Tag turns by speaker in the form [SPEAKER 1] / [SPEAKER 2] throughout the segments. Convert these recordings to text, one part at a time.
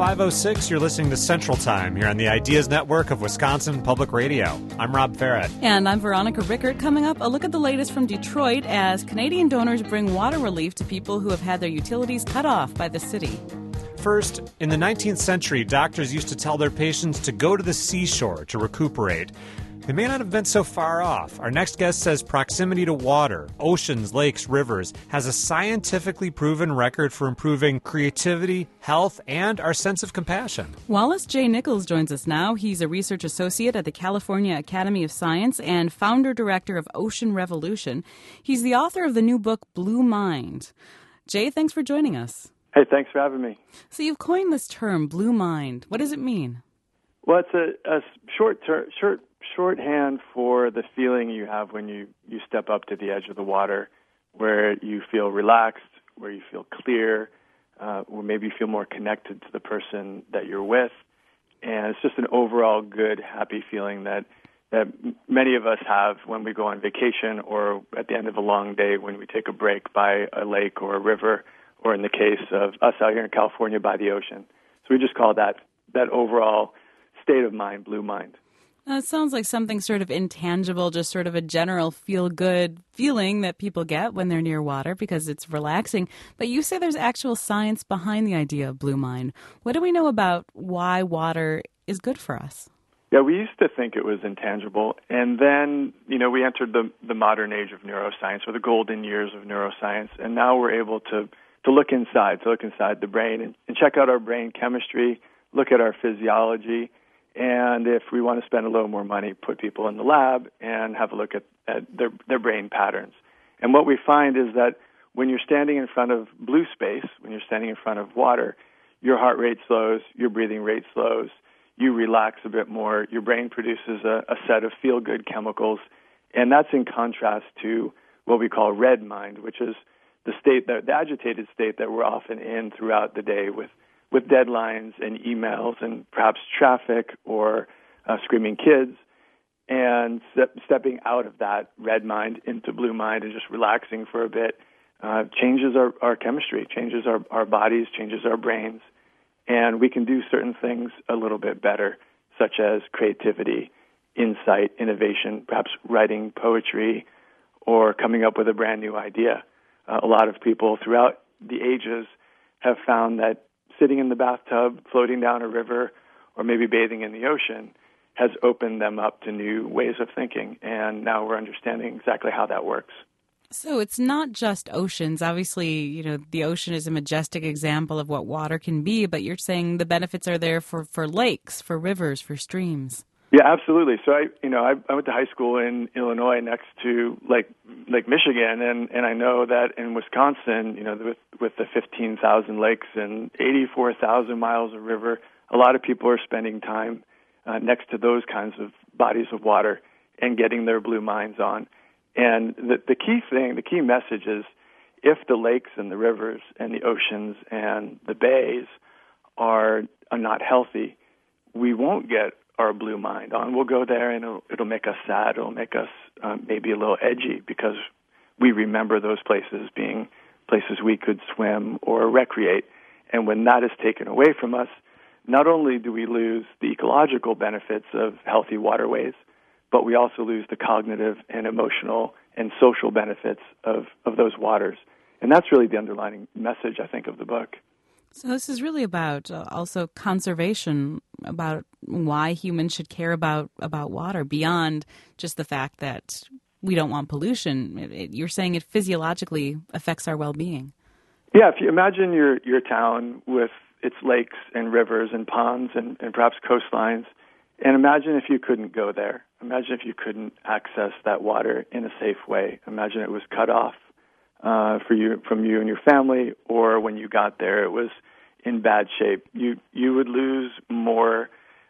[SPEAKER 1] 5:06. You're listening to Central Time here on the Ideas Network of Wisconsin Public Radio. I'm Rob Farrett.
[SPEAKER 2] And I'm Veronica Rickert. Coming up, a look at the latest from Detroit as Canadian donors bring water relief to people who have had their utilities cut off by the city.
[SPEAKER 1] First, in the 19th century, doctors used to tell their patients to go to the seashore to recuperate. They may not have been so far off. Our next guest says proximity to water, oceans, lakes, rivers, has a scientifically proven record for improving creativity, health, and our sense of compassion.
[SPEAKER 2] Wallace J. Nichols joins us now. He's a research associate at the California Academy of Science and founder-director of Ocean Revolution. He's the author of the new book, Blue Mind. Jay, thanks for joining us.
[SPEAKER 3] Hey, thanks for having me.
[SPEAKER 2] So you've coined this term, Blue Mind. What does it mean?
[SPEAKER 3] Well, it's a shorthand for the feeling you have when you step up to the edge of the water, where you feel relaxed, where you feel clear, or maybe you feel more connected to the person that you're with. And it's just an overall good, happy feeling that many of us have when we go on vacation or at the end of a long day when we take a break by a lake or a river, or in the case of us out here in California, by the ocean. So we just call that overall state of mind, Blue Mind.
[SPEAKER 2] It sounds like something sort of intangible, just sort of a general feel-good feeling that people get when they're near water because it's relaxing. But you say there's actual science behind the idea of Blue Mind. What do we know about why water is good for us?
[SPEAKER 3] Yeah, we used to think it was intangible. And then, we entered the modern age of neuroscience, or the golden years of neuroscience. And now we're able to look inside the brain and check out our brain chemistry, look at our physiology. And if we want to spend a little more money, put people in the lab and have a look at their brain patterns. And what we find is that when you're standing in front of blue space, when you're standing in front of water, your heart rate slows, your breathing rate slows, you relax a bit more, your brain produces a set of feel-good chemicals, and that's in contrast to what we call red mind, which is the agitated state that we're often in throughout the day with deadlines and emails and perhaps traffic or screaming kids, and stepping out of that red mind into blue mind and just relaxing for a bit changes our chemistry, changes our bodies, changes our brains, and we can do certain things a little bit better, such as creativity, insight, innovation, perhaps writing poetry or coming up with a brand new idea. A lot of people throughout the ages have found that sitting in the bathtub, floating down a river, or maybe bathing in the ocean has opened them up to new ways of thinking. And now we're understanding exactly how that works.
[SPEAKER 2] So it's not just oceans. Obviously, the ocean is a majestic example of what water can be, but you're saying the benefits are there for lakes, for rivers, for streams.
[SPEAKER 3] Yeah, absolutely. So I went to high school in Illinois next to Lake Michigan, and I know that in Wisconsin, with the 15,000 lakes and 84,000 miles of river, a lot of people are spending time next to those kinds of bodies of water and getting their blue minds on. And the key message is, if the lakes and the rivers and the oceans and the bays are not healthy, we won't get our blue mind on. We'll go there and it'll make us sad. It'll make us maybe a little edgy because we remember those places being places we could swim or recreate. And when that is taken away from us, not only do we lose the ecological benefits of healthy waterways, but we also lose the cognitive and emotional and social benefits of those waters. And that's really the underlying message, I think, of the book.
[SPEAKER 2] So this is really about also conservation, about why humans should care about water beyond just the fact that we don't want pollution. You're saying it physiologically affects our well-being.
[SPEAKER 3] Yeah, if you imagine your town with its lakes and rivers and ponds and perhaps coastlines, and imagine if you couldn't go there. Imagine if you couldn't access that water in a safe way. Imagine it was cut off from you and your family, or when you got there, it was in bad shape. You would lose more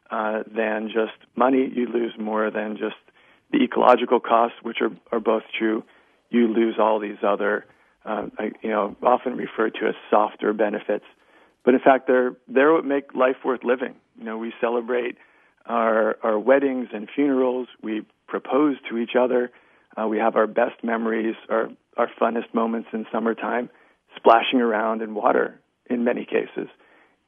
[SPEAKER 3] than just money. You lose more than just the ecological costs, which are both true. You lose all these other, often referred to as softer benefits. But in fact, they're what make life worth living. We celebrate our weddings and funerals. We propose to each other. We have our best memories, our funnest moments in summertime, splashing around in water in many cases.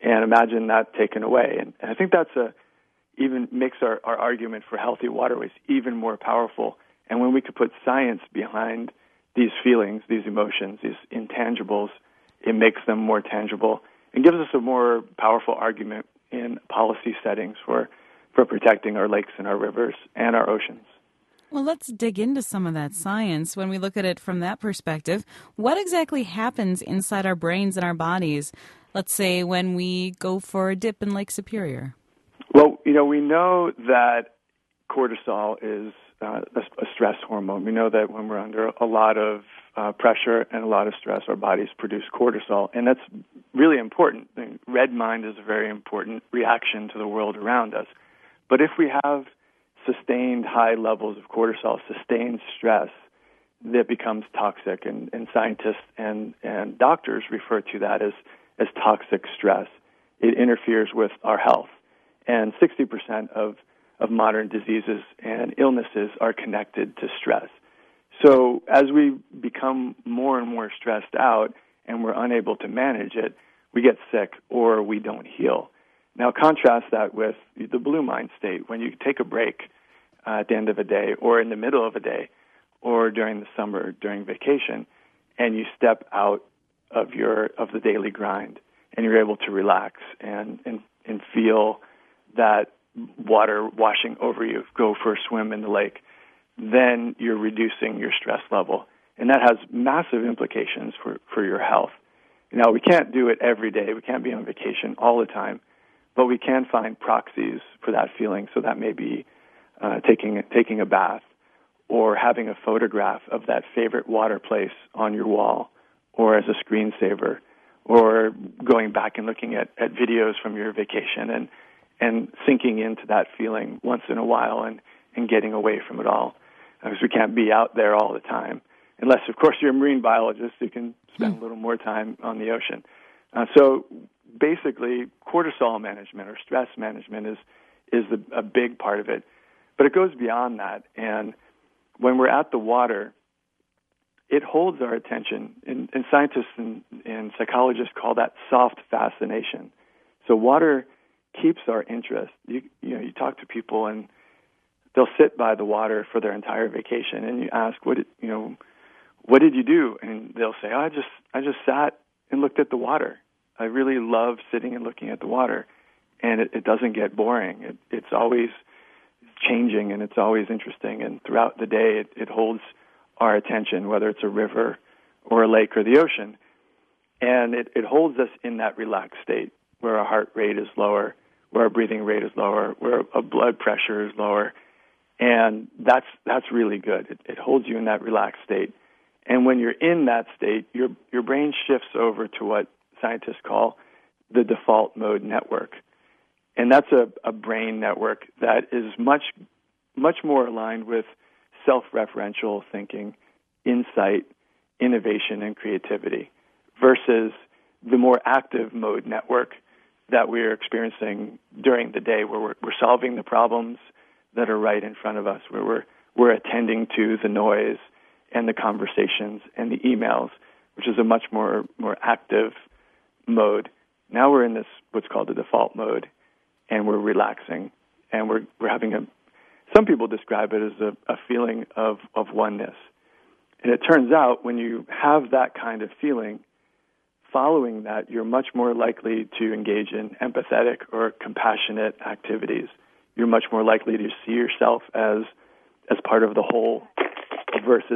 [SPEAKER 3] And imagine that taken away. And I think that's even makes our argument for healthy waterways even more powerful. And when we could put science behind these feelings, these emotions, these intangibles, it makes them more tangible and gives us a more powerful argument in policy settings for protecting our lakes and our rivers and our oceans.
[SPEAKER 2] Well, let's dig into some of that science. When we look at it from that perspective, what exactly happens inside our brains and our bodies, let's say when we go for a dip in Lake Superior?
[SPEAKER 3] Well, we know that cortisol is a stress hormone. We know that when we're under a lot of pressure and a lot of stress, our bodies produce cortisol, and that's really important. Red mind is a very important reaction to the world around us. But if we have sustained high levels of cortisol, sustained stress, that becomes toxic, and scientists and doctors refer to that as toxic stress. It interferes with our health, and 60% of modern diseases and illnesses are connected to stress. So as we become more and more stressed out and we're unable to manage it, we get sick or we don't heal. Now contrast that with the blue mind state, when you take a break at the end of a day or in the middle of a day or during the summer, during vacation, and you step out of the daily grind and you're able to relax and feel that water washing over you, go for a swim in the lake, then you're reducing your stress level. And that has massive implications for your health. Now, we can't do it every day. We can't be on vacation all the time, but we can find proxies for that feeling. So that may be taking a bath or having a photograph of that favorite water place on your wall or as a screensaver, or going back and looking at videos from your vacation and sinking into that feeling once in a while and getting away from it all. Because we can't be out there all the time. Unless, of course, you're a marine biologist, you can spend a little more time on the ocean. So basically, cortisol management or stress management is a big part of it. But it goes beyond that. And when we're at the water, it holds our attention. And scientists and psychologists call that soft fascination. So water keeps our interest. You talk to people and they'll sit by the water for their entire vacation, and you ask, what did you do? And they'll say, I just sat and looked at the water. I really love sitting and looking at the water, and it doesn't get boring. It's always changing, and it's always interesting, and throughout the day it holds our attention, whether it's a river or a lake or the ocean, and it holds us in that relaxed state where our heart rate is lower, where our breathing rate is lower, where our blood pressure is lower. And that's really good. It holds you in that relaxed state. And when you're in that state, your brain shifts over to what scientists call the default mode network. And that's a brain network that is much more aligned with self-referential thinking, insight, innovation, and creativity versus the more active mode network that we're experiencing during the day, where we're solving the problems that are right in front of us, where we're attending to the noise and the conversations and the emails, which is a much more active mode. Now we're in this what's called the default mode, and we're relaxing, and we're having some people describe it as a feeling of oneness. And it turns out when you have that kind of feeling, following that, you're much more likely to engage in empathetic or compassionate activities. You're much more likely to see yourself as part of the whole versus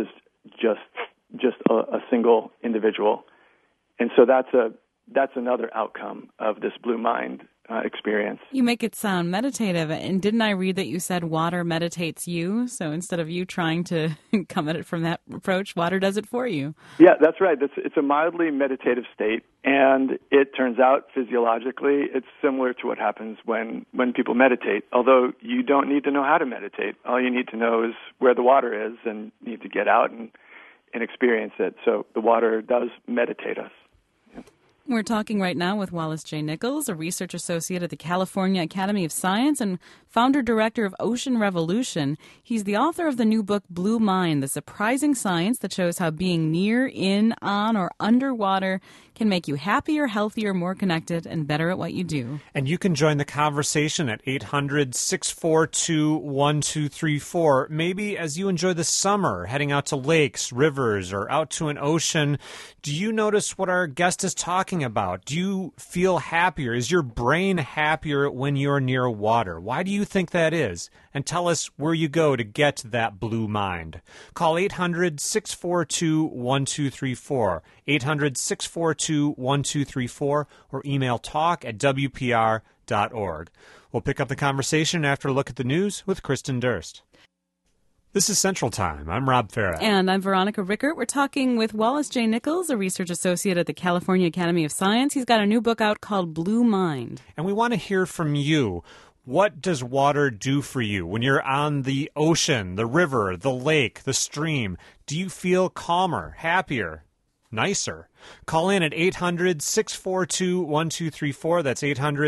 [SPEAKER 3] just a single individual. And so that's another outcome of this blue mind experience.
[SPEAKER 2] You make it sound meditative. And didn't I read that you said water meditates you? So instead of you trying to come at it from that approach, water does it for you.
[SPEAKER 3] Yeah, that's right. It's a mildly meditative state. And it turns out physiologically it's similar to what happens when people meditate, although you don't need to know how to meditate. All you need to know is where the water is and you need to get out and experience it. So the water does meditate us.
[SPEAKER 2] We're talking right now with Wallace J. Nichols, a research associate at the California Academy of Science and founder-director of Ocean Revolution. He's the author of the new book, Blue Mind, the surprising science that shows how being near, in, on, or underwater can make you happier, healthier, more connected, and better at what you do.
[SPEAKER 1] And you can join the conversation at 800-642-1234. Maybe as you enjoy the summer, heading out to lakes, rivers, or out to an ocean, do you notice what our guest is talking about? Do you feel happier? Is your brain happier when you're near water? Why do you think that is? And tell us where you go to get that blue mind. Call 800-642-1234, 800-642-1234, or email talk@wpr.org. We'll pick up the conversation after a look at the news with Kristen Durst. This is Central Time. I'm Rob Farah.
[SPEAKER 2] And I'm Veronica Rickert. We're talking with Wallace J. Nichols, a research associate at the California Academy of Science. He's got a new book out called Blue Mind.
[SPEAKER 1] And we want to hear from you. What does water do for you when you're on the ocean, the river, the lake, the stream? Do you feel calmer, happier, nicer? Call in at 800-642-1234. That's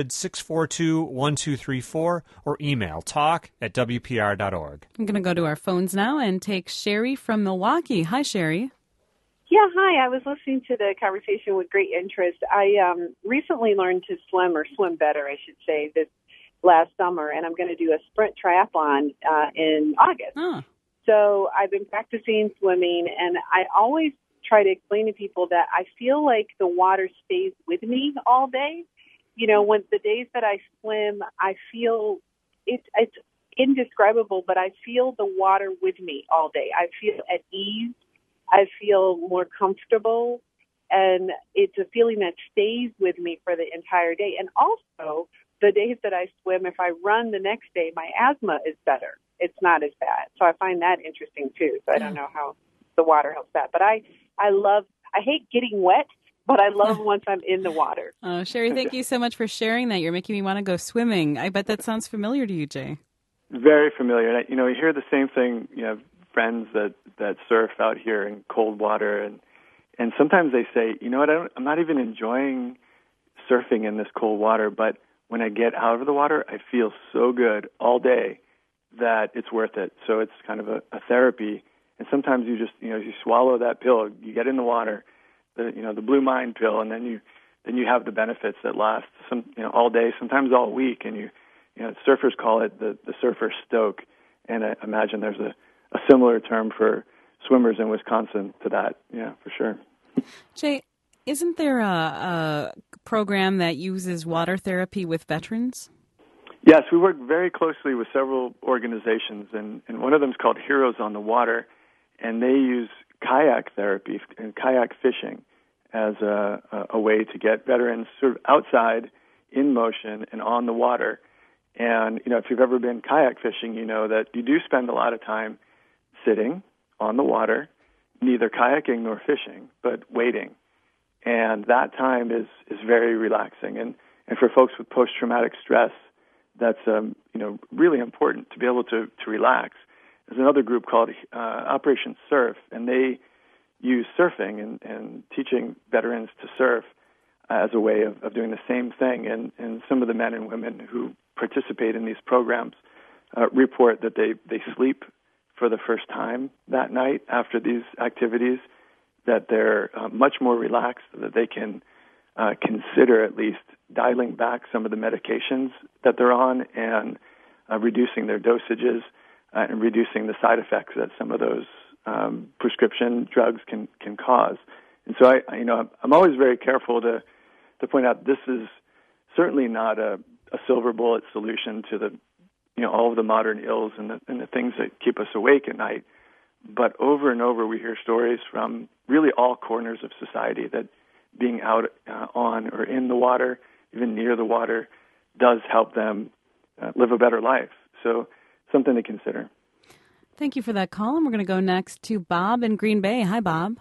[SPEAKER 1] 800-642-1234. Or email talk@wpr.org.
[SPEAKER 2] I'm going to go to our phones now and take Sherry from Milwaukee. Hi, Sherry.
[SPEAKER 4] Yeah, hi. I was listening to the conversation with great interest. I recently learned to swim better, I should say, this last summer, and I'm going to do a sprint triathlon in August.
[SPEAKER 2] Oh.
[SPEAKER 4] So I've been practicing swimming, and I always try to explain to people that I feel like the water stays with me all day. You know, when the days that I swim, I feel it's indescribable, but I feel the water with me all day. I feel at ease. I feel more comfortable, and it's a feeling that stays with me for the entire day. And also, the days that I swim, if I run the next day, my asthma is better. It's not as bad. So I find that interesting, too. So I don't know how the water helps that. But I hate getting wet, but I love once I'm in the water.
[SPEAKER 2] Oh, Sherry, thank you so much for sharing that. You're making me want to go swimming. I bet that sounds familiar to you, Jay.
[SPEAKER 3] Very familiar. You know, you hear the same thing. You have friends that surf out here in cold water, and sometimes they say, you know what, I'm not even enjoying surfing in this cold water, but when I get out of the water, I feel so good all day that it's worth it. So it's kind of a therapy. And sometimes you just, you swallow that pill, you get in the water, the Blue Mind pill, and then you have the benefits that last all day, sometimes all week. And surfers call it the surfer stoke. And I imagine there's a similar term for swimmers in Wisconsin to that. Yeah, for sure.
[SPEAKER 2] Jay, isn't there a program that uses water therapy with veterans?
[SPEAKER 3] Yes, we work very closely with several organizations, and one of them is called Heroes on the Water, and they use kayak therapy and kayak fishing as a way to get veterans sort of outside, in motion, and on the water. And, if you've ever been kayak fishing, you know that you do spend a lot of time sitting on the water, neither kayaking nor fishing, but waiting. And that time is very relaxing. And for folks with post-traumatic stress, that's really important to be able to relax. There's another group called Operation Surf, and they use surfing and teaching veterans to surf as a way of doing the same thing. And some of the men and women who participate in these programs report that they sleep for the first time that night after these activities, that they're much more relaxed, that they can consider at least dialing back some of the medications that they're on and reducing their dosages and reducing the side effects that some of those prescription drugs can cause. And so I'm always very careful to point out this is certainly not a silver bullet solution to the all of the modern ills and the things that keep us awake at night. But over and over we hear stories from really all corners of society that being out on or in the water, even near the water, does help them live a better life. So something to consider.
[SPEAKER 2] Thank you for that call, and we're going to go next to Bob in Green Bay. Hi, Bob.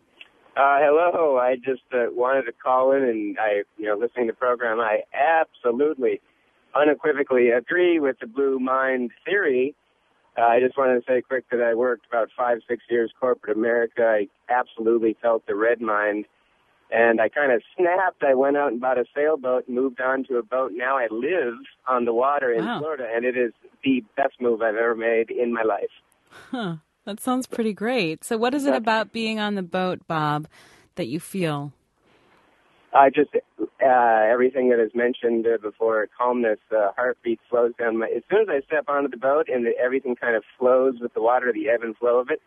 [SPEAKER 5] Hello. I just wanted to call in, and listening to the program, I absolutely, unequivocally agree with the Blue Mind theory. I just wanted to say quick that I worked about 5-6 years corporate America. I absolutely felt the red mind. And I kind of snapped. I went out and bought a sailboat and moved on to a boat. Now I live on the water in Florida, and it is the best move I've ever made in my life.
[SPEAKER 2] Huh. That sounds pretty great. So what is it about being on the boat, Bob, that you feel?
[SPEAKER 5] Just everything that is mentioned before, calmness, heartbeat slows down. As soon as I step onto the boat and everything kind of flows with the water, the ebb and flow of it,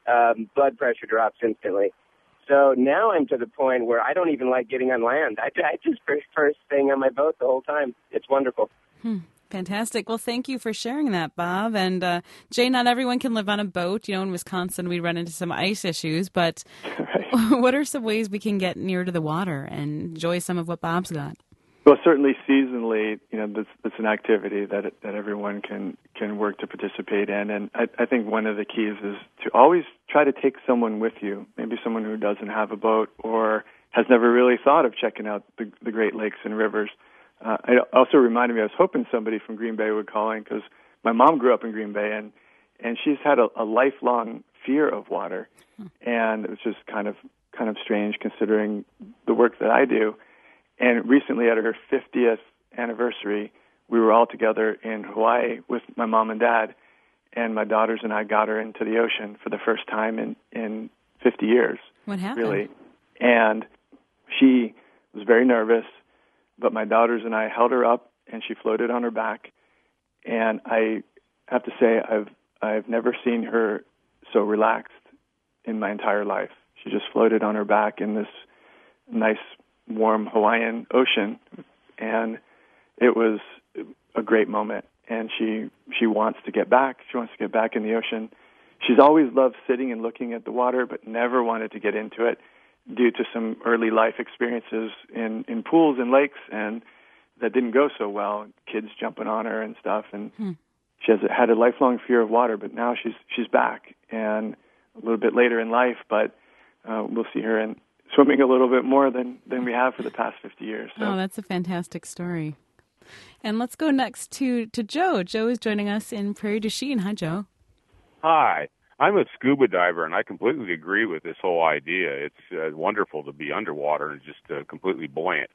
[SPEAKER 5] blood pressure drops instantly. So now I'm to the point where I don't even like getting on land. I just prefer staying on my boat the whole time. It's wonderful.
[SPEAKER 2] Fantastic. Well, thank you for sharing that, Bob. And Jay, not everyone can live on a boat. In Wisconsin, we run into some ice issues. But what are some ways we can get near to the water and enjoy some of what Bob's got?
[SPEAKER 3] Well, certainly seasonally, that's an activity that everyone can work to participate in. And I think one of the keys is to always try to take someone with you, maybe someone who doesn't have a boat or has never really thought of checking out the Great Lakes and rivers. It also reminded me, I was hoping somebody from Green Bay would call in because my mom grew up in Green Bay, and she's had a lifelong fear of water. And it was just kind of strange considering the work that I do. And recently, at her 50th anniversary, we were all together in Hawaii with my mom and dad, and my daughters and I got her into the ocean for the first time in 50 years.
[SPEAKER 2] What happened?
[SPEAKER 3] Really. And she was very nervous, but my daughters and I held her up, and she floated on her back. And I have to say, I've never seen her so relaxed in my entire life. She just floated on her back in this nice, warm Hawaiian ocean, and it was a great moment. And she wants to get back. She wants to get back in the ocean. She's always loved sitting and looking at the water, but never wanted to get into it due to some early life experiences in pools and lakes, and that didn't go so well. Kids jumping on her and stuff, and she had a lifelong fear of water. But now she's back, and a little bit later in life, but we'll see her in swimming a little bit more than we have for the past 50 years. So.
[SPEAKER 2] Oh, that's a fantastic story. And let's go next to Joe. Joe is joining us in Prairie du Chien. Hi, Joe.
[SPEAKER 6] Hi. I'm a scuba diver, and I completely agree with this whole idea. It's wonderful to be underwater and just completely buoyant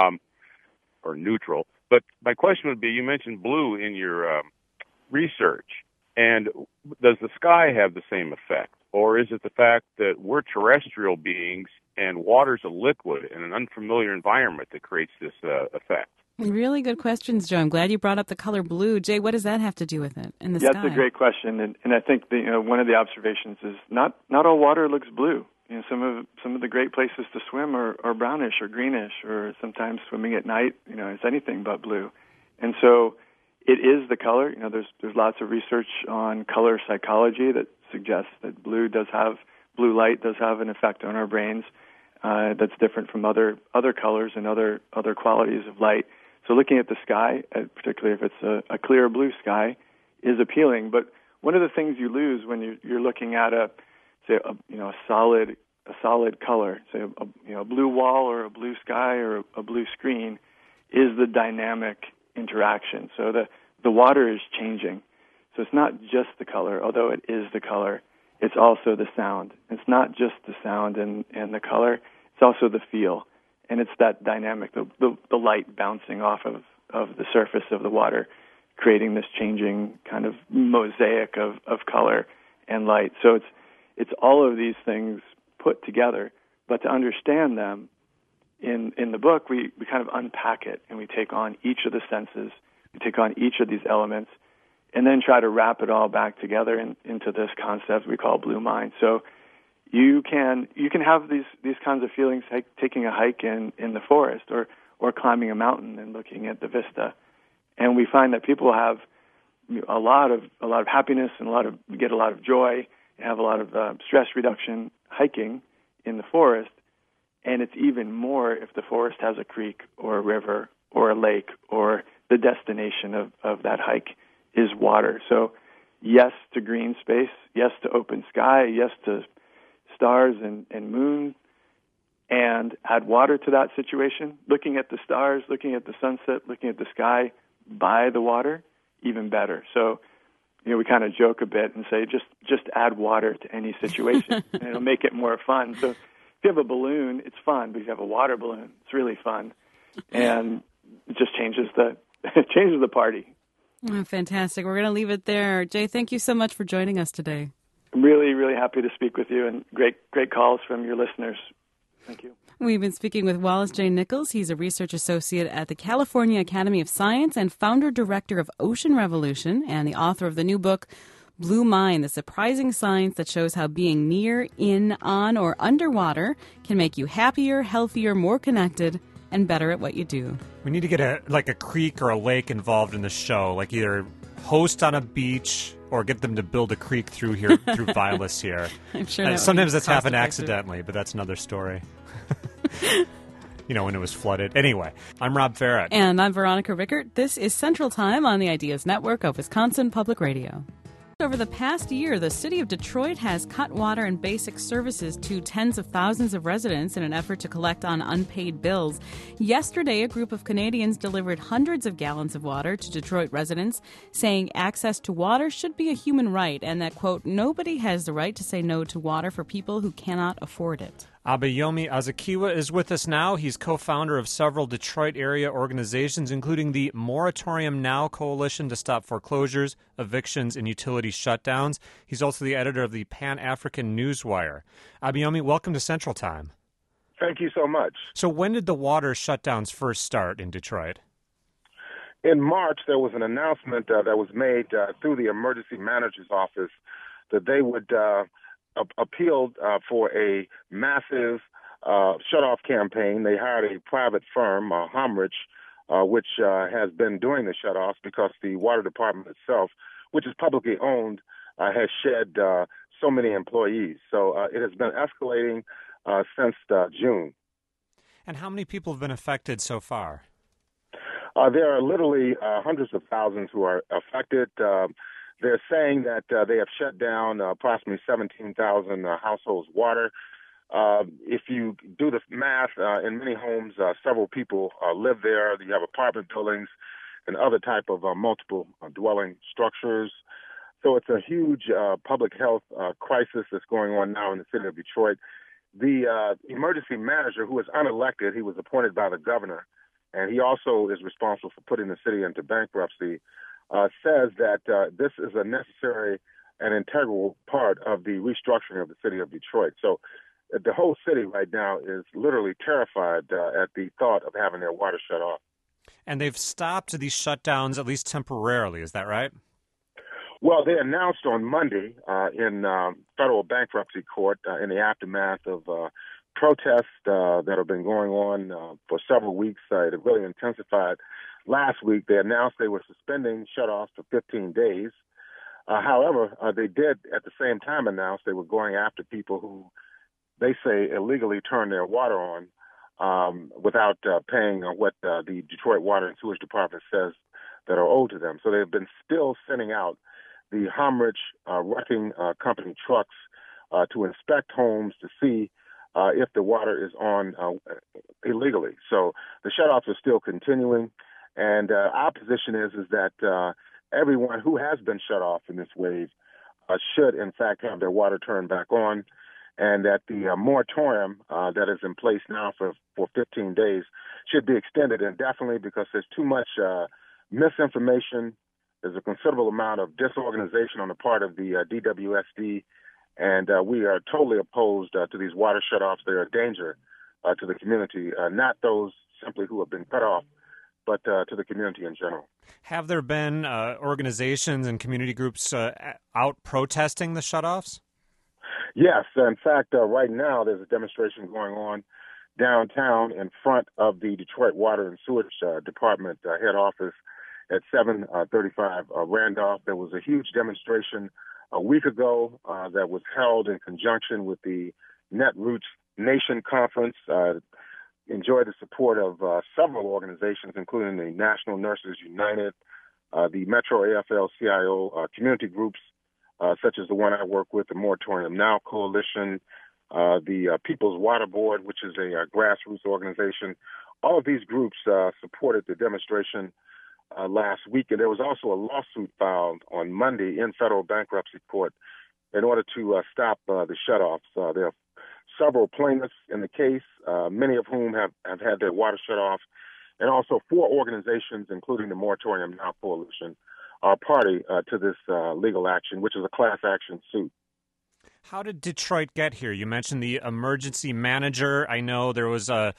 [SPEAKER 6] or neutral. But my question would be, you mentioned blue in your research, and does the sky have the same effect? Or is it the fact that we're terrestrial beings and water's a liquid in an unfamiliar environment that creates this effect?
[SPEAKER 2] Really good questions, Joe. I'm glad you brought up the color blue. Jay, what does that have to do with it in the sky?
[SPEAKER 3] That's a great question, and I think one of the observations is not all water looks blue. Some of the great places to swim are brownish or greenish, or sometimes swimming at night, it's anything but blue. And so it is the color. There's lots of research on color psychology that suggests that blue light does have an effect on our brains that's different from other colors and other qualities of light. So looking at the sky, particularly if it's a clear blue sky, is appealing. But one of the things you lose when you're looking at a solid color, say a blue wall or a blue sky or a blue screen, is the dynamic interaction. So the water is changing. So it's not just the color, although it is the color. It's also the sound. It's not just the sound and the color. It's also the feel. And it's that dynamic, the light bouncing off of the surface of the water, creating this changing kind of mosaic of color and light. So it's all of these things put together. But to understand them, in the book, we kind of unpack it, and we take on each of the senses. We take on each of these elements, and then try to wrap it all back together into this concept we call Blue Mind. So you can have these kinds of feelings like taking a hike in the forest or climbing a mountain and looking at the vista. And we find that people have a lot of happiness and get a lot of joy, have a lot of stress reduction hiking in the forest. And it's even more if the forest has a creek or a river or a lake, or the destination of that hike is water. So yes to green space, yes to open sky, yes to stars and moon, and add water to that situation. Looking at the stars, looking at the sunset, looking at the sky by the water, even better. So, we kind of joke a bit and say just add water to any situation, and it'll make it more fun. So you have a balloon, it's fun, but if you have a water balloon, it's really fun. And it just changes the party.
[SPEAKER 2] Oh, fantastic. We're going to leave it there. Jay, thank you so much for joining us today.
[SPEAKER 3] I'm really, really happy to speak with you, and great calls from your listeners. Thank you.
[SPEAKER 2] We've been speaking with Wallace J. Nichols. He's a research associate at the California Academy of Science and founder-director of Ocean Revolution and the author of the new book, Blue Mind, the surprising science that shows how being near, in, on, or underwater can make you happier, healthier, more connected, and better at what you do.
[SPEAKER 1] We need to get a creek or a lake involved in the show, like either host on a beach or get them to build a creek through Vilas here.
[SPEAKER 2] I'm sure
[SPEAKER 1] sometimes that's happened accidentally, but that's another story. When it was flooded. Anyway, I'm Rob Farrett.
[SPEAKER 2] And I'm Veronica Rickert. This is Central Time on the Ideas Network of Wisconsin Public Radio. Over the past year, the city of Detroit has cut water and basic services to tens of thousands of residents in an effort to collect on unpaid bills. Yesterday, a group of Canadians delivered hundreds of gallons of water to Detroit residents, saying access to water should be a human right and that, quote, nobody has the right to say no to water for people who cannot afford it.
[SPEAKER 1] Abayomi Azakiwa is with us now. He's co-founder of several Detroit area organizations, including the Moratorium Now Coalition to stop foreclosures, evictions, and utility shutdowns. He's also the editor of the Pan-African Newswire. Abayomi, welcome to Central Time.
[SPEAKER 7] Thank you so much.
[SPEAKER 1] So when did the water shutdowns first start in Detroit?
[SPEAKER 7] In March, there was an announcement that was made through the emergency manager's office that they would appealed for a massive shut-off campaign. They hired a private firm, Homrich, which has been doing the shut-offs because the water department itself, which is publicly owned, has shed so many employees. So it has been escalating since June.
[SPEAKER 1] And how many people have been affected so far?
[SPEAKER 7] There are literally hundreds of thousands who are affected. They're saying that they have shut down approximately 17,000 households' water. If you do the math, in many homes, several people live there. You have apartment buildings and other type of multiple dwelling structures. So it's a huge public health crisis that's going on now in the city of Detroit. The emergency manager, who is unelected, he was appointed by the governor, and he also is responsible for putting the city into bankruptcy, says that this is a necessary and integral part of the restructuring of the city of Detroit. So the whole city right now is literally terrified at the thought of having their water shut off.
[SPEAKER 1] And they've stopped these shutdowns, at least temporarily. Is that right?
[SPEAKER 7] Well, they announced on Monday in federal bankruptcy court in the aftermath of protests that have been going on for several weeks. It really intensified. Last week, they announced they were suspending shutoffs for 15 days. However, they did at the same time announce they were going after people who they say illegally turned their water on without paying what the Detroit Water and Sewage Department says that are owed to them. So they've been still sending out the Homrich wrecking company trucks to inspect homes to see if the water is on illegally. So the shutoffs are still continuing. And our position is that everyone who has been shut off in this wave should, in fact, have their water turned back on, and that the moratorium that is in place now for 15 days should be extended indefinitely because there's too much misinformation. There's a considerable amount of disorganization on the part of the DWSD, and we are totally opposed to these water shutoffs. They're a danger to the community, not those simply who have been cut off, but to the community in general.
[SPEAKER 1] Have there been organizations and community groups out protesting the shutoffs?
[SPEAKER 7] Yes. In fact, right now there's a demonstration going on downtown in front of the Detroit Water and Sewage Department head office at 735 Randolph. There was a huge demonstration a week ago that was held in conjunction with the Netroots Nation Conference. Enjoyed the support of several organizations, including the National Nurses United, the Metro AFL-CIO community groups, such as the one I work with, the Moratorium Now Coalition, the People's Water Board, which is a grassroots organization. All of these groups supported the demonstration last week, and there was also a lawsuit filed on Monday in federal bankruptcy court in order to stop the shutoffs. There are several plaintiffs in the case, many of whom have had their water shut off, and also 4 organizations, including the Moratorium Now Coalition, are party to this legal action, which is a class action suit.
[SPEAKER 1] How did Detroit get here? You mentioned the emergency manager. I know there was a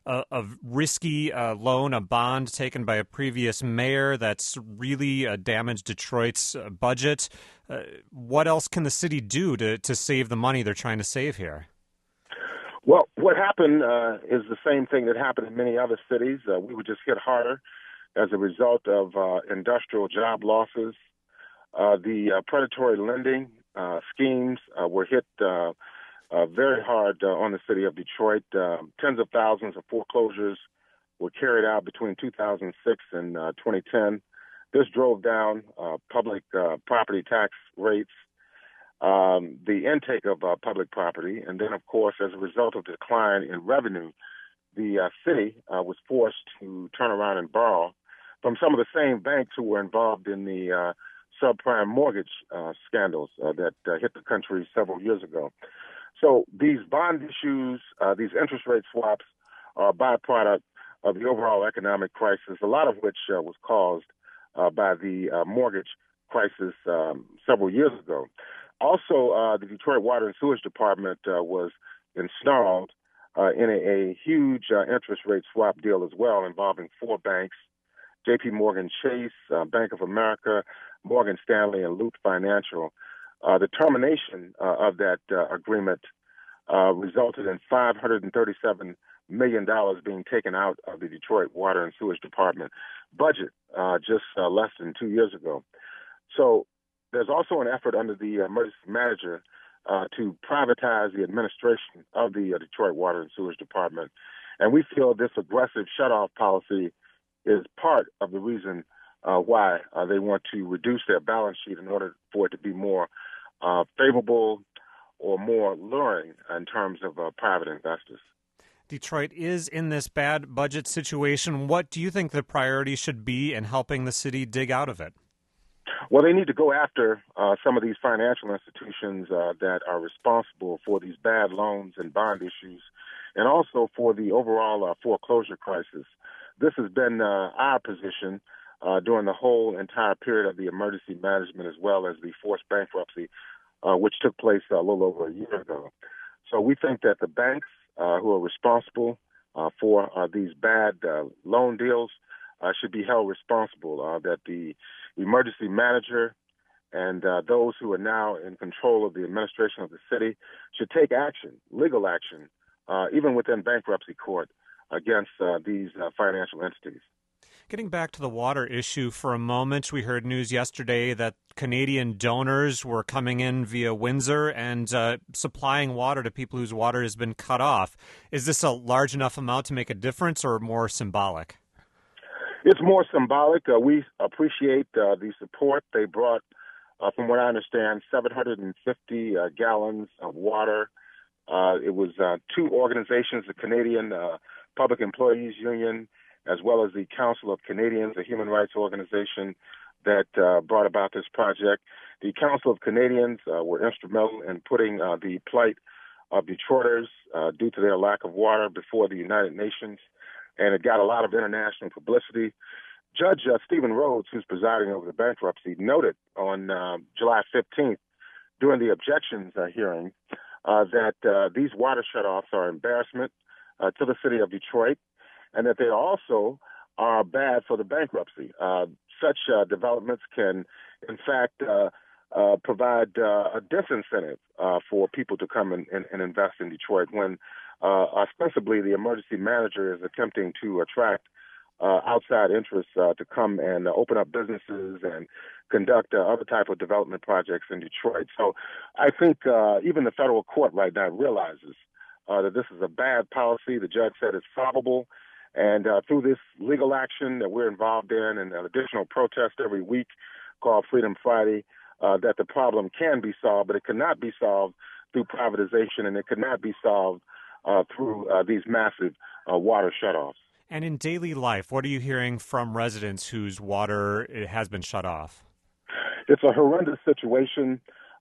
[SPEAKER 1] risky loan, a bond taken by a previous mayor that's really damaged Detroit's budget. What else can the city do to save the money they're trying to save here?
[SPEAKER 7] Well, what happened is the same thing that happened in many other cities. We were just hit harder as a result of industrial job losses. The predatory lending schemes were hit very hard on the city of Detroit. Tens of thousands of foreclosures were carried out between 2006 and 2010. This drove down public property tax rates, the intake of public property, and then, of course, as a result of decline in revenue, the city was forced to turn around and borrow from some of the same banks who were involved in the subprime mortgage scandals that hit the country several years ago. So these bond issues, these interest rate swaps, are a byproduct of the overall economic crisis, a lot of which was caused by the mortgage crisis several years ago. Also, the Detroit Water and Sewage Department was ensnarled in a huge interest rate swap deal as well, involving 4 banks: J.P. Morgan Chase, Bank of America, Morgan Stanley, and Loop Financial. The termination of that agreement resulted in $537 million being taken out of the Detroit Water and Sewage Department budget just less than 2 years ago. So there's also an effort under the emergency manager to privatize the administration of the Detroit Water and Sewage Department. And we feel this aggressive shutoff policy is part of the reason why they want to reduce their balance sheet in order for it to be more favorable or more luring in terms of private investors.
[SPEAKER 1] Detroit is in this bad budget situation. What do you think the priority should be in helping the city dig out of it?
[SPEAKER 7] Well, they need to go after some of these financial institutions that are responsible for these bad loans and bond issues, and also for the overall foreclosure crisis. This has been our position during the whole entire period of the emergency management, as well as the forced bankruptcy, which took place a little over a year ago. So we think that the banks who are responsible for these bad loan deals should be held responsible, that the emergency manager and those who are now in control of the administration of the city should take action, legal action, even within bankruptcy court, against these financial entities.
[SPEAKER 1] Getting back to the water issue for a moment, we heard news yesterday that Canadian donors were coming in via Windsor and supplying water to people whose water has been cut off. Is this a large enough amount to make a difference or more symbolic?
[SPEAKER 7] It's more symbolic. We appreciate the support. They brought, from what I understand, 750 gallons of water. It was 2 organizations, the Canadian Public Employees Union, as well as the Council of Canadians, a human rights organization that brought about this project. The Council of Canadians were instrumental in putting the plight of Detroiters due to their lack of water before the United Nations, and it got a lot of international publicity. Judge Stephen Rhodes, who's presiding over the bankruptcy, noted on July 15th during the objections hearing that these water shutoffs are embarrassment to the city of Detroit, and that they also are bad for the bankruptcy. Such developments can, in fact, provide a disincentive for people to come and invest in Detroit when ostensibly the emergency manager is attempting to attract outside interests to come and open up businesses and conduct other type of development projects in Detroit. So I think even the federal court right now realizes that this is a bad policy. The judge said it's solvable. And through this legal action that we're involved in and an additional protest every week called Freedom Friday, that the problem can be solved, but it cannot be solved through privatization, and it cannot be solved through these massive water shutoffs.
[SPEAKER 1] And in daily life, what are you hearing from residents whose water has been shut off?
[SPEAKER 7] It's a horrendous situation.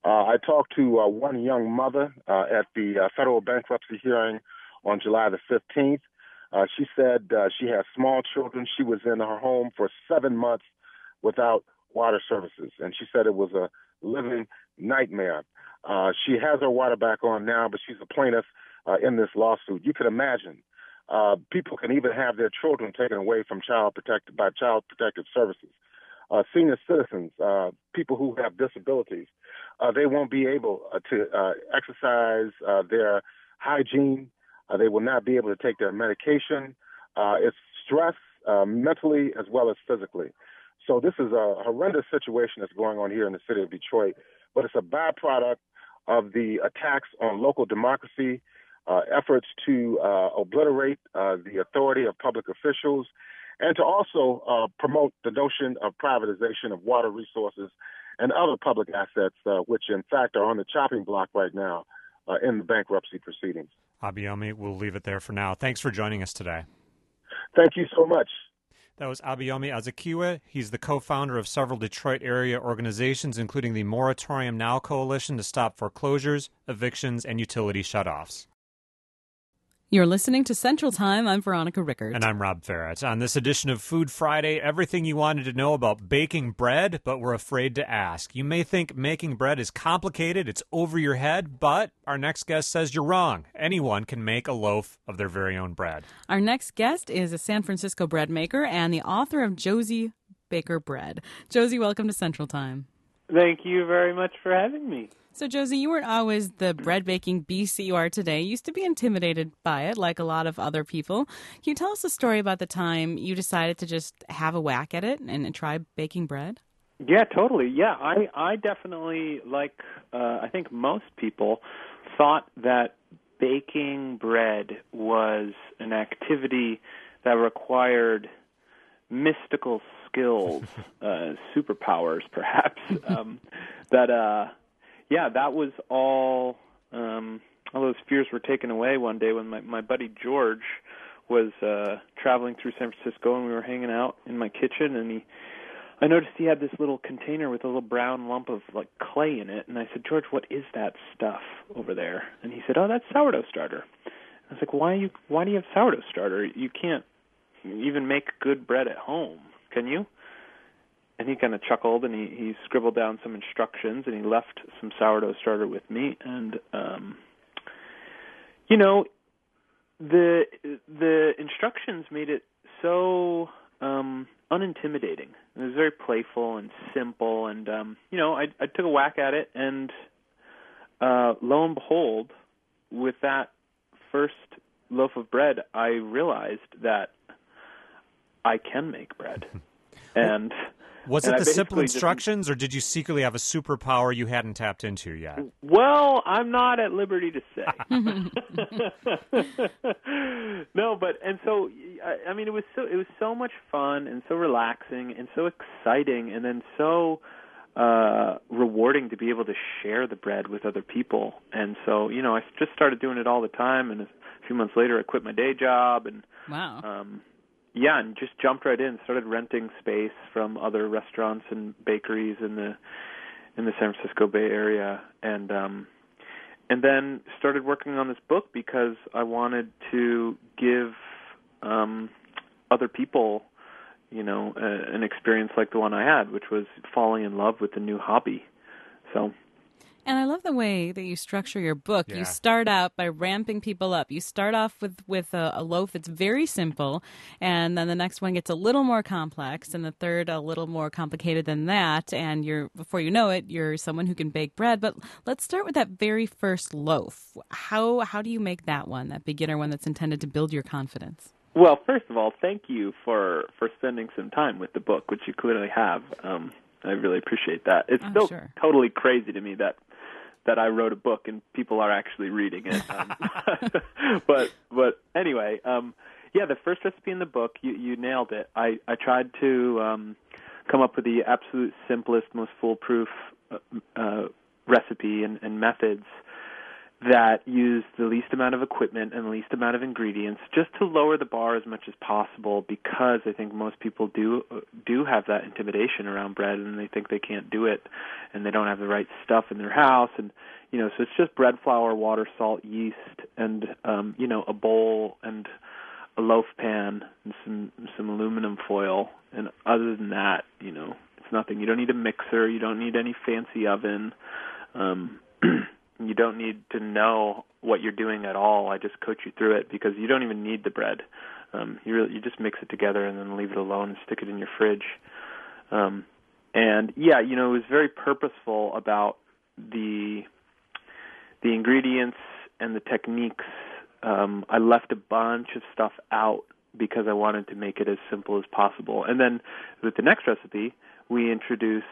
[SPEAKER 7] I talked to one young mother at the federal bankruptcy hearing on July the 15th. She said she has small children. She was in her home for 7 months without water services, and she said it was a living nightmare. She has her water back on now, but she's a plaintiff in this lawsuit. You can imagine. People can even have their children taken away from Child Protective Services. Senior citizens, people who have disabilities, they won't be able to exercise their hygiene. They will not be able to take their medication. It's stress mentally as well as physically. So this is a horrendous situation that's going on here in the city of Detroit, but it's a byproduct of the attacks on local democracy, efforts to obliterate the authority of public officials, and to also promote the notion of privatization of water resources and other public assets, which in fact are on the chopping block right now in the bankruptcy proceedings.
[SPEAKER 1] Abayomi, we'll leave it there for now. Thanks for joining us today.
[SPEAKER 7] Thank you so much.
[SPEAKER 1] That was Abayomi Azikiwe. He's the co-founder of several Detroit area organizations, including the Moratorium Now Coalition to stop foreclosures, evictions, and utility shutoffs.
[SPEAKER 2] You're listening to Central Time. I'm Veronica Rickert.
[SPEAKER 1] And I'm Rob Farrett. On this edition of Food Friday, everything you wanted to know about baking bread, but were afraid to ask. You may think making bread is complicated, it's over your head, but our next guest says you're wrong. Anyone can make a loaf of their very own bread.
[SPEAKER 2] Our next guest is a San Francisco bread maker and the author of Josie Baker Bread. Josie, welcome to Central Time.
[SPEAKER 8] Thank you very much for having me.
[SPEAKER 2] So, Josie, you weren't always the bread-baking beast that you are today. You used to be intimidated by it, like a lot of other people. Can you tell us a story about the time you decided to just have a whack at it and try baking bread?
[SPEAKER 8] Yeah, totally. Yeah, I definitely, like I think most people, thought that baking bread was an activity that required mystical skills, superpowers perhaps, that was all those fears were taken away one day when my buddy George was traveling through San Francisco, and we were hanging out in my kitchen, and I noticed he had this little container with a little brown lump of like clay in it, and I said, George, what is that stuff over there? And he said, oh, that's sourdough starter. I was like, why do you have sourdough starter? You can't even make good bread at home, can you? And he kind of chuckled, and he scribbled down some instructions, and he left some sourdough starter with me. And, the instructions made it so unintimidating. It was very playful and simple. And, I took a whack at it, and lo and behold, with that first loaf of bread, I realized that I can make bread. And
[SPEAKER 1] was it the simple instructions, or did you secretly have a superpower you hadn't tapped into yet?
[SPEAKER 8] Well, I'm not at liberty to say. No, it was so much fun and so relaxing and so exciting, and then so rewarding to be able to share the bread with other people. And so, I just started doing it all the time, and a few months later I quit my day job, and
[SPEAKER 2] wow.
[SPEAKER 8] And just jumped right in, started renting space from other restaurants and bakeries in the San Francisco Bay Area, and then started working on this book because I wanted to give other people, an experience like the one I had, which was falling in love with a new hobby. So.
[SPEAKER 2] And I love the way that you structure your book. Yeah. You start out by ramping people up. You start off with a loaf that's very simple, and then the next one gets a little more complex, and the third a little more complicated than that. And before you know it, you're someone who can bake bread. But let's start with that very first loaf. How do you make that one, that beginner one that's intended to build your confidence?
[SPEAKER 8] Well, first of all, thank you for spending some time with the book, which you clearly have. I really appreciate that. It's still totally crazy to me that I wrote a book and people are actually reading it. But anyway, the first recipe in the book, you nailed it. I tried to come up with the absolute simplest, most foolproof recipe and methods that use the least amount of equipment and the least amount of ingredients, just to lower the bar as much as possible, because I think most people do have that intimidation around bread, and they think they can't do it, and they don't have the right stuff in their house, and so it's just bread flour, water, salt, yeast, and a bowl and a loaf pan and some aluminum foil, and other than that, it's nothing. You don't need a mixer, you don't need any fancy oven. You don't need to know what you're doing at all. I just coach you through it, because you don't even need the bread. You just mix it together and then leave it alone and stick it in your fridge. It was very purposeful about the ingredients and the techniques. I left a bunch of stuff out because I wanted to make it as simple as possible. And then with the next recipe, we introduce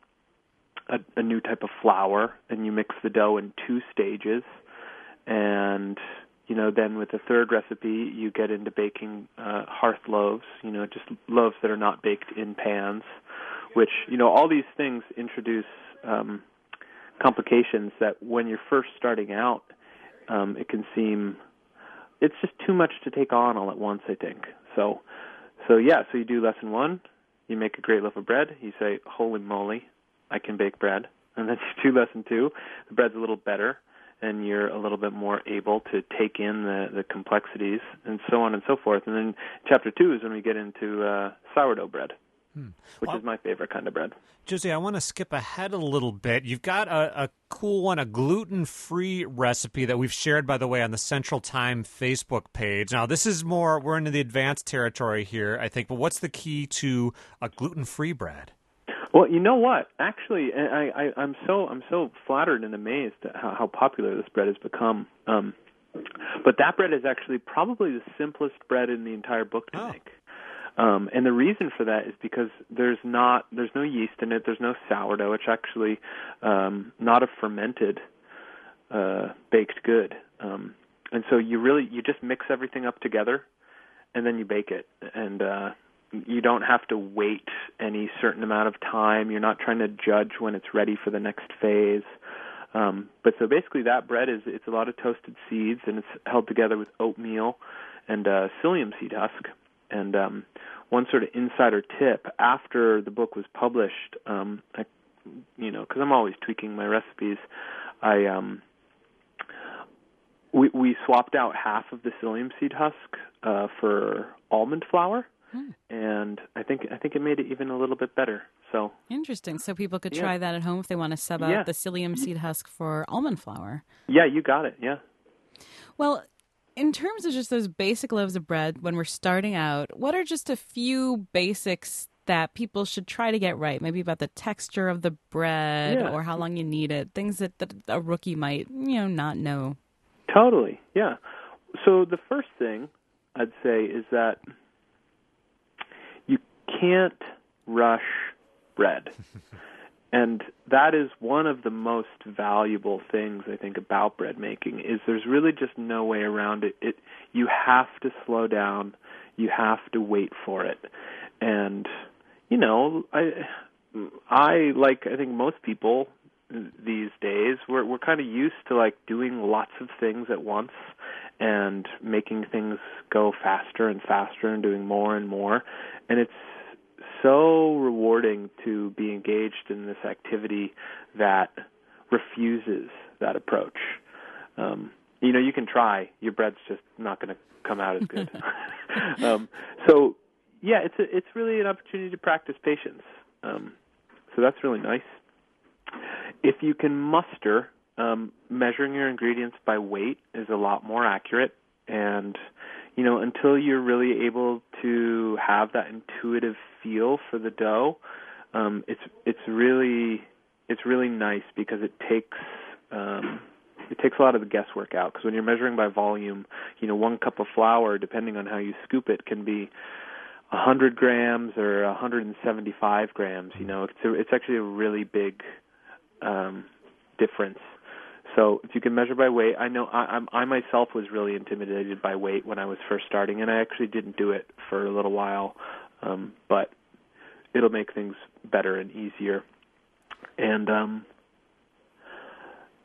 [SPEAKER 8] a new type of flour, and you mix the dough in 2 stages. And, then with the third recipe, you get into baking hearth loaves, just loaves that are not baked in pans, which, all these things introduce complications that when you're first starting out, it can seem, it's just too much to take on all at once, I think. So you do lesson 1, you make a great loaf of bread, you say, holy moly, I can bake bread. And then you do lesson 2, the bread's a little better, and you're a little bit more able to take in the complexities, and so on and so forth. And then chapter 2 is when we get into sourdough bread, which is my favorite kind of bread.
[SPEAKER 1] Josie, I want to skip ahead a little bit. You've got a cool one, a gluten-free recipe that we've shared, by the way, on the Central Time Facebook page. Now, this is more, we're into the advanced territory here, I think, but what's the key to a gluten-free bread?
[SPEAKER 8] Well, you know what? Actually, I'm so flattered and amazed at how popular this bread has become. But that bread is actually probably the simplest bread in the entire book to make. And the reason for that is because there's no yeast in it. There's no sourdough. It's actually not a fermented baked good. And so you just mix everything up together, and then you bake it. And you don't have to wait any certain amount of time. You're not trying to judge when it's ready for the next phase. But so basically that bread it's a lot of toasted seeds, and it's held together with oatmeal and psyllium seed husk. And one sort of insider tip, after the book was published, because I'm always tweaking my recipes, we swapped out half of the psyllium seed husk for almond flour. And I think it made it even a little bit better. So
[SPEAKER 2] interesting. So people could try that at home if they want to sub out the psyllium seed husk for almond flour.
[SPEAKER 8] Yeah, you got it. Yeah.
[SPEAKER 2] Well, in terms of just those basic loaves of bread, when we're starting out, what are just a few basics that people should try to get right? Maybe about the texture of the bread or how long you need it. Things that a rookie might, not know.
[SPEAKER 8] Totally. Yeah. So the first thing I'd say is that can't rush bread. And that is one of the most valuable things, I think, about bread making, is there's really just no way around it. You have to slow down. You have to wait for it. And, I think most people these days, we're kind of used to, doing lots of things at once and making things go faster and faster and doing more and more. And it's so rewarding to be engaged in this activity that refuses that approach. You can try. Your bread's just not going to come out as good. It's really an opportunity to practice patience. So that's really nice. If you can muster, measuring your ingredients by weight is a lot more accurate. And until you're really able to have that intuitive feel for the dough, it's really nice, because it takes a lot of the guesswork out. Because when you're measuring by volume, 1 cup of flour, depending on how you scoop it, can be 100 grams or 175 grams. It's actually a really big difference. So if you can measure by weight, I know I myself was really intimidated by weight when I was first starting, and I actually didn't do it for a little while, but it'll make things better and easier. And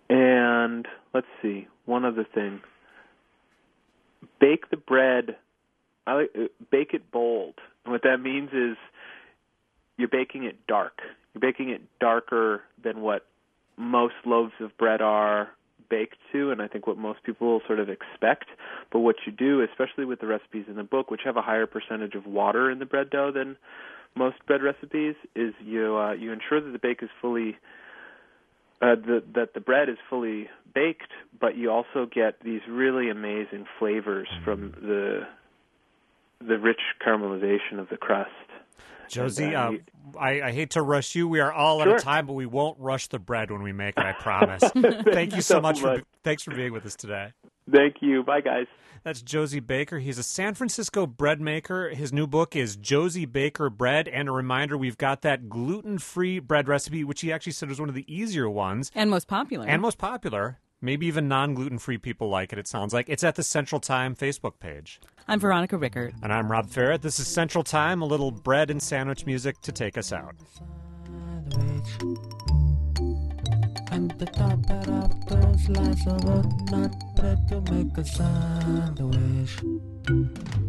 [SPEAKER 8] And let's see, one other thing. Bake the bread. Bake it bold. And what that means is you're baking it dark. You're baking it darker than what most loaves of bread are baked to, and I think what most people sort of expect. But what you do, especially with the recipes in the book, which have a higher percentage of water in the bread dough than most bread recipes, is you ensure that the bake is fully that the bread is fully baked, but you also get these really amazing flavors from the rich caramelization of the crust.
[SPEAKER 1] Josie, I hate to rush you. We are all out of time, but we won't rush the bread when we make it, I promise. Thank you so much. Thanks for being with us today.
[SPEAKER 8] Thank you. Bye, guys.
[SPEAKER 1] That's Josie Baker. He's a San Francisco bread maker. His new book is Josie Baker Bread. And a reminder, we've got that gluten-free bread recipe, which he actually said was one of the easier ones.
[SPEAKER 2] And most popular.
[SPEAKER 1] Maybe even non-gluten-free people like it, it sounds like. It's at the Central Time Facebook page.
[SPEAKER 2] I'm Veronica Rickert.
[SPEAKER 1] And I'm Rob Ferret. This is Central Time, a little bread and sandwich music to take us out.
[SPEAKER 9] And the top part of those slices of not bread to make a sandwich.